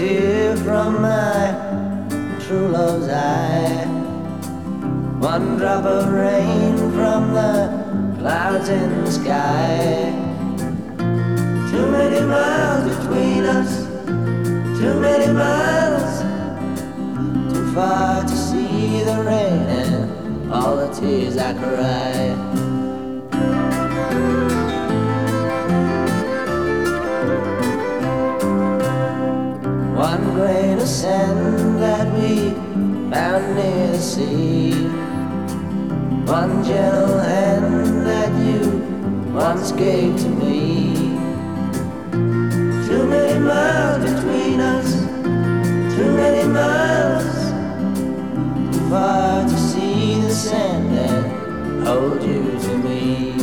tear from my true love's eye, one drop of rain from the clouds in the sky. Too many miles between us, too many miles, too far to see the rain and all the tears I cry. One grain of sand that we found near the sea, one gentle hand that you once gave to me. Too many miles between us, too many miles, too far to see the sand and hold you to me.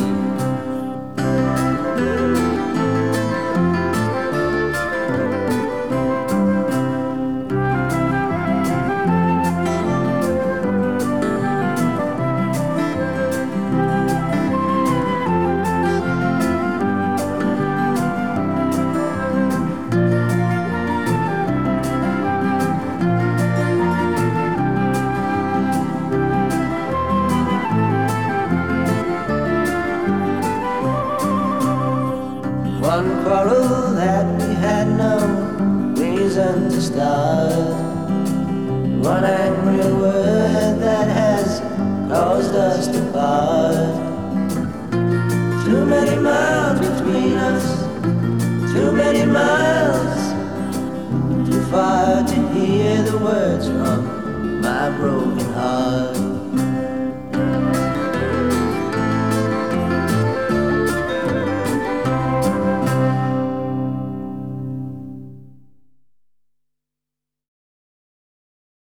One quarrel that we had no reason to start, one angry word that has caused us to part. Too many miles between us, too many miles, too far to hear the words from my broken heart.